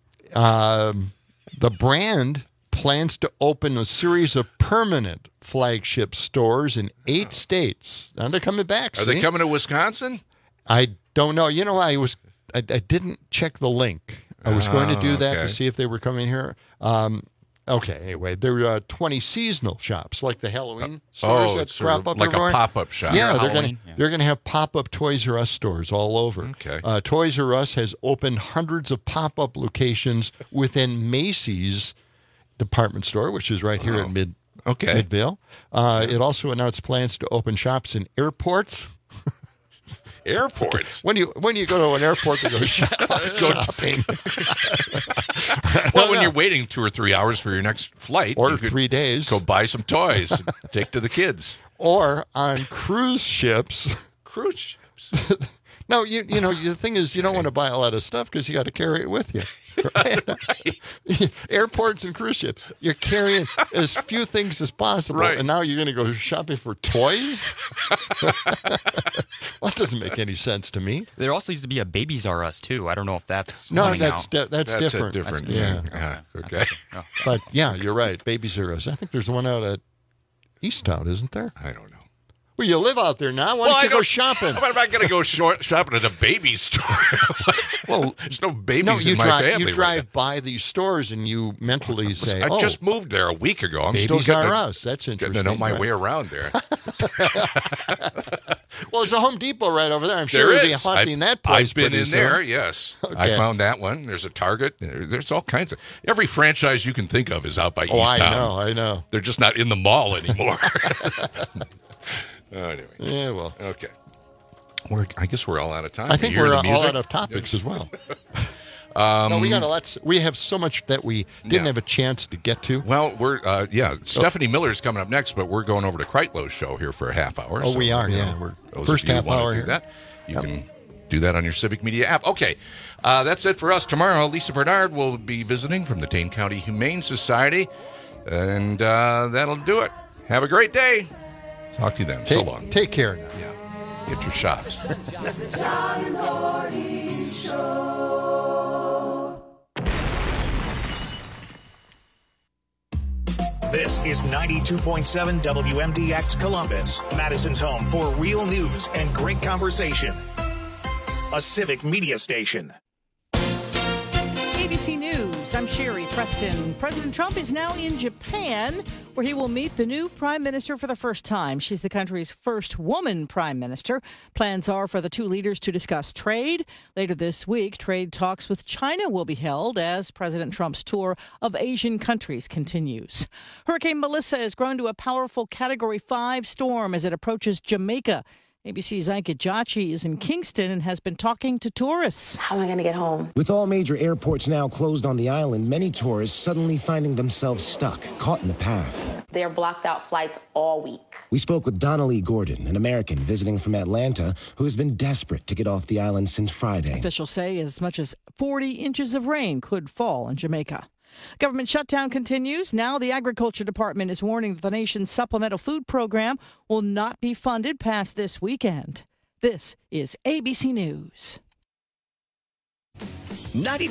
The brand plans to open a series of permanent flagship stores in 8 states. Now they're coming back. Are they coming to Wisconsin? I don't know. I didn't check the link. I was going to do that okay. to see if they were coming here. Okay, anyway, there are 20 seasonal shops like the Halloween stores that it's sort of crop up like a everywhere. pop-up shop. Yeah, Halloween, they're going to have pop-up Toys R Us stores all over. Okay. Toys R Us has opened hundreds of pop-up locations within Macy's department store, which is right here at Midvale. It also announced plans to open shops in airports. Airports? When you go to an airport to go shopping. Well, when you're waiting 2 or 3 hours for your next flight. Or you could 3 days. Go buy some toys. Take to the kids. Or on cruise ships. Cruise ships? No, the thing is, you don't want to buy a lot of stuff because you got to carry it with you. Right? Airports and cruise ships, you're carrying as few things as possible, Right. and now you're going to go shopping for toys? Well, that doesn't make any sense to me. There also used to be a Babies R Us too. I don't know if that's No, coming that's out. that's different. Different. Yeah. Okay. But yeah, you're right. Babies R Us. I think there's one out at Easttown, isn't there? I don't know. Well, you live out there now. Why don't you go shopping? I'm not going to go shopping at a baby store. Well, there's no babies in my family. You drive by these stores and you mentally say, I just moved there a week ago. I'm Babies still R Us. That's interesting. getting to know my right? way around there. Well, there's a Home Depot right over there. I'm sure There you'll be is. haunting that place. I've been pretty in soon. there, yes. Okay. I found that one. There's a Target. There's all kinds of... Every franchise you can think of is out by Oh, East Town. I know. They're just not in the mall anymore. Anyway. Yeah, well. Okay. I guess we're all out of time. I think we're all out of topics as well. No, we have so much that we didn't have a chance to get to. Well, we're Stephanie Miller's coming up next, but we're going over to Kreitlow's show here for a half hour. Oh, we are, yeah. We're first half hour here. That, you can do that on your Civic Media app. Okay, that's it for us. Tomorrow, Lisa Bernard will be visiting from the Dane County Humane Society, and that'll do it. Have a great day. Talk to you then. So long. Take care now. Yeah. Get your shots. The John and Gordy Show. This is 92.7 WMDX Columbus, Madison's home for real news and great conversation. A Civic Media station. ABC News, I'm Sherry Preston. President Trump is now in Japan, where he will meet the new prime minister for the first time. She's the country's first woman prime minister. Plans are for the two leaders to discuss trade. Later this week, trade talks with China will be held as President Trump's tour of Asian countries continues. Hurricane Melissa has grown to a powerful Category 5 storm as it approaches Jamaica. ABC's Ike Jachi is in Kingston and has been talking to tourists. How am I going to get home? With all major airports now closed on the island, many tourists suddenly finding themselves stuck, caught in the path. They're blocked out flights all week. We spoke with Donnelly Gordon, an American visiting from Atlanta, who has been desperate to get off the island since Friday. Officials say as much as 40 inches of rain could fall in Jamaica. Government shutdown continues. Now the Agriculture Department is warning that the nation's supplemental food program will not be funded past this weekend. This is ABC News.